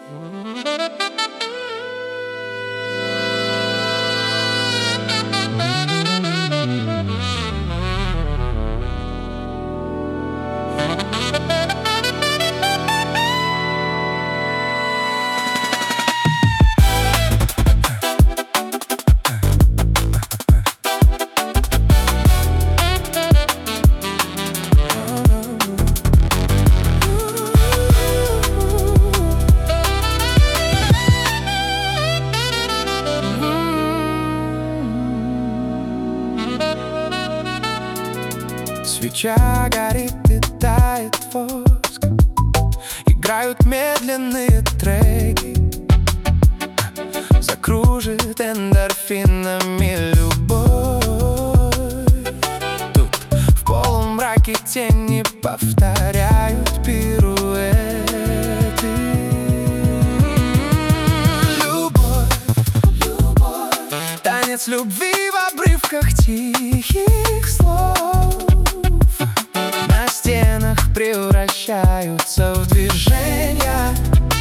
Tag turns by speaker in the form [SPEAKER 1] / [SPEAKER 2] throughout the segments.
[SPEAKER 1] Свеча горит и тает воск, играют медленные треки, закружит эндорфинами любовь. Тут в полумраке тени повторяют пируэты. Любовь, танец любви в обрывках тихих слов, на стенах превращаются в движения,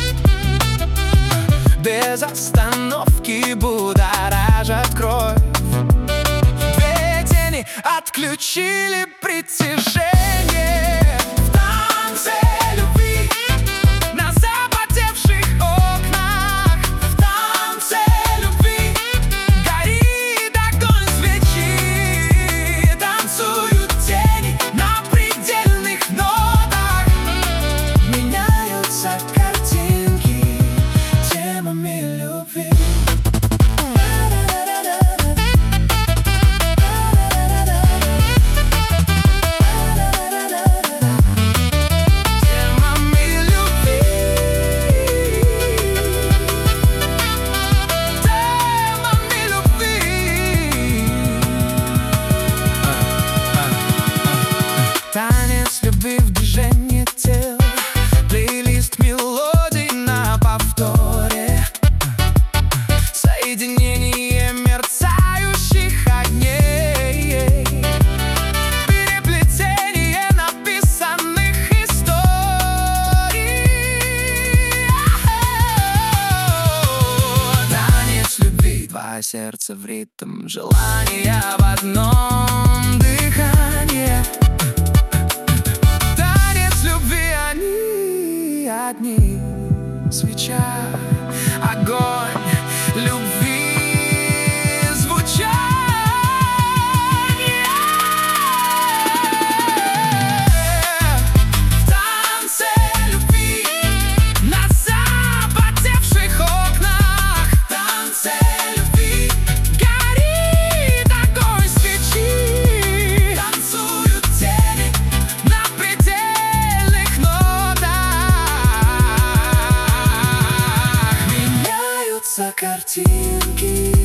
[SPEAKER 1] без остановки будоражат кровь. Две тени отключили притяжение. В танце любви на запотевших окнах, в танце любви горит огонь свечи. Танцуют тени на предельных нотах, меняются картинки темами любви. Танец любви в движении тел, плейлист мелодий на повторе, соединение мерцающих огней, переплетение написанных историй. Танец любви, два сердца в ритм желания в одном дыхании. Одни свеча, огонь любви, звучание. В танце любви на запотевших окнах, в танце любви горит огонь свечи. Танцуют тени на предельных нотах, картинки.